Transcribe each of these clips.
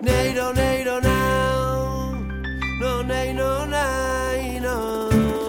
Neiro, neiro, now. No, nei, no, nay, no.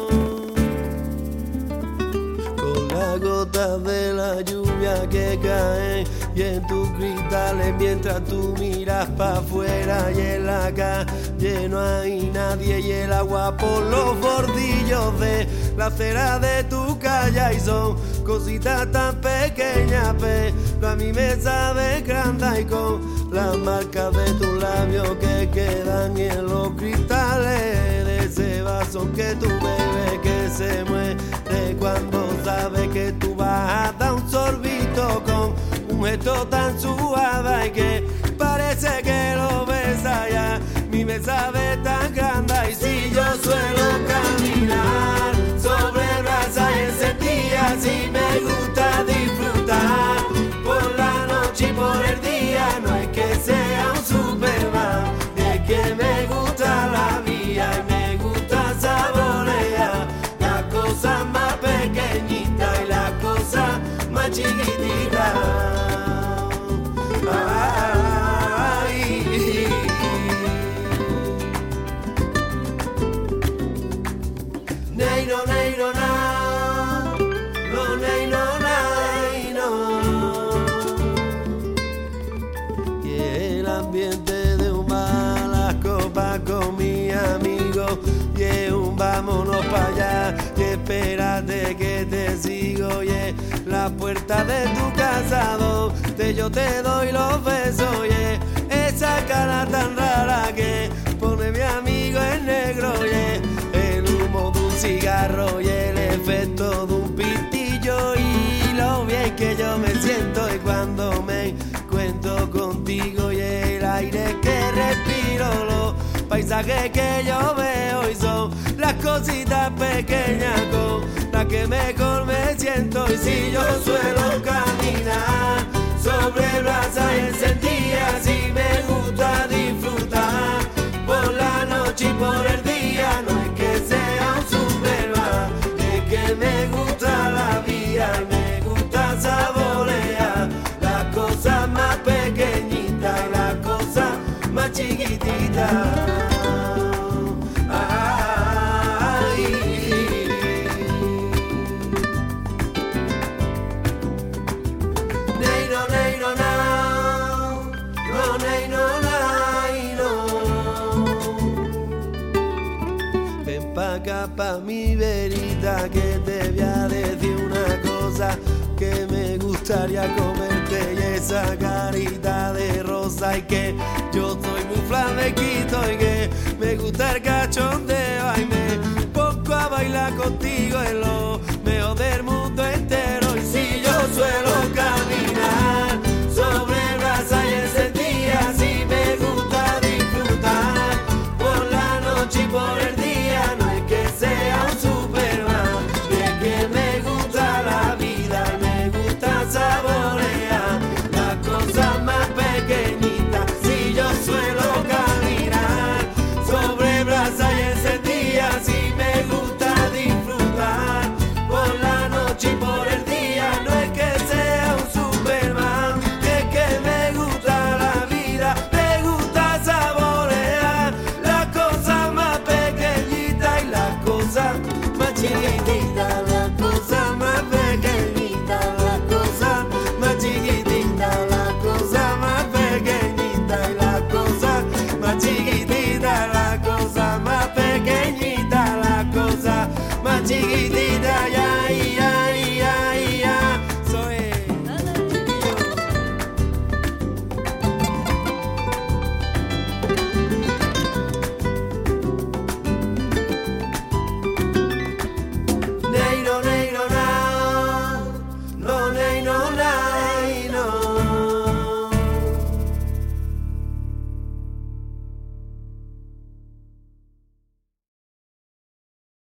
Con la gota de la lluvia que cae y en tus cristales mientras tú miras pa' afuera y en la calle no hay nadie y el agua por los bordillos de la acera de tu calle y son cositas tan pequeñas pero a mí me sabe grande y con las marcas de tus labios que quedan en los cristales de ese vaso que tú bebes que se muere cuando sabes que tú vas a dar un sorbito con un gesto tan suave y que parece que lo besa ya. Mi me sabe tan grande y si yo suelo caminar sobre brasa y encendida, si me gusta disfrutar por la noche y por el día, no es que sea un Superman, es que me gusta la vida y me gusta saborear las cosas más pequeñitas y las cosas más chiquititas. Neiro, neiro, na. No, neiro, nay, no. Y el ambiente de un bar, las copas con mi amigo y es un vámonos para allá y espérate que te sigo y es la puerta de tu casa donde yo te doy los besos y esa cara tan rara que pone mi amigo en negro y el humo de un cigarro y el efecto de un pitillo y lo bien que yo me siento y cuando me encuentro contigo y el aire que respiro, los paisajes que yo veo y son las cositas pequeñas con las que mejor me siento y si yo suelo caminar sobre brasa y encendida, si me gusta disfrutar por la noche y por el día, no es que sea un Superman, es que me gusta la vida y me gusta saborear las cosas más pequeñitas y las cosas más chiquititas. Pa' mi verita que te voy a decir una cosa que me gustaría comerte y esa carita de rosa y que yo soy muy flamenquito y que me gusta el cachondeo y me pongo a bailar contigo en lo mejor del mundo entero y si yo suelo caminar sobre brasa y encendida, si me gusta disfrutar por la noche y por el día, no sea un Superman, es que me gusta la vida y me gusta saborear las cosas más pequeñitas. Si yo suelo caminar sobre brasa y encendida, si me gusta disfrutar por la noche y por el día, no es que sea un Superman, es que me gusta la vida, me gusta saborear las cosas más pequeñitas y las cosas más chiquititas, las cosas más pequeñitas, las cosas más chiquititas, las cosas más pequeñitas y las cosas más chiquititas, las cosas más pequeñitas, las cosas más chiquititas.